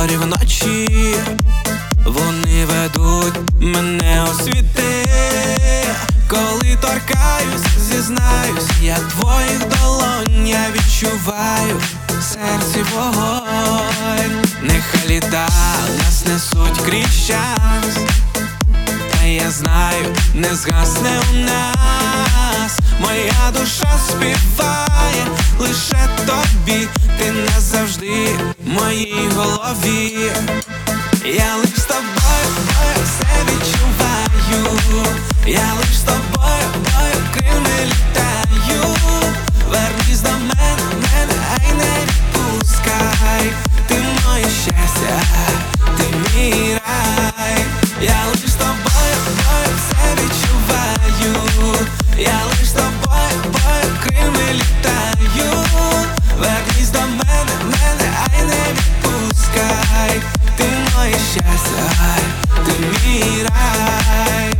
зорі вночі, вони ведуть мене у світи. Коли торкаюсь, зізнаюсь, я твоїх долонь, я відчуваю в серці вогонь. Нехай літа нас несуть крізь час, та я знаю, не згасне у нас. Моя душа співає лише тобі, ти назавжди в моїй голові. Я лиш з тобою, все відчуваю. Я лиш з тобою, крильми літаю. Вернись до мене, ай не відпускай. Ти моє щастя, ти мій рай. Я лиш з тобою, все відчуваю. Я лиш з тобою, крильми літаю. Вернись до мене, ай не відпускай. Ти моє щастя, ти мій рай.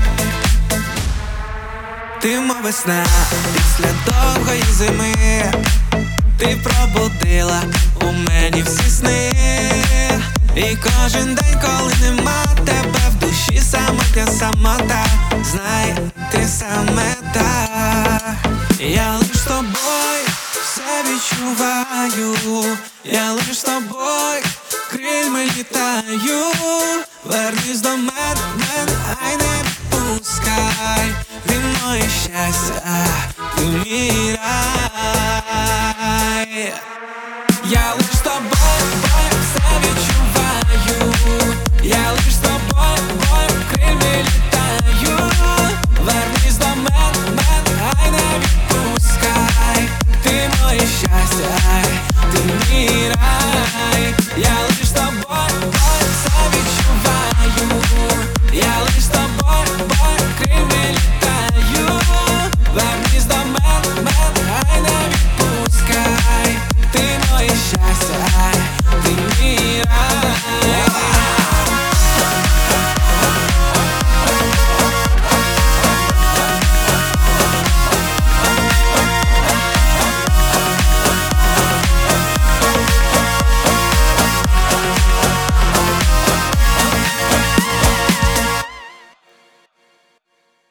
Ти мов весна після довгої зими. Ти пробудила у мені всі сни. І кожен день, коли нема тебе в душі, самота, знай, ти саме та. Я лиш з тобою все відчуваю. Я лиш з тобою крильми літаю. Вернись до мене, ай не відпускай. Ти моє щастя, ти мій рай.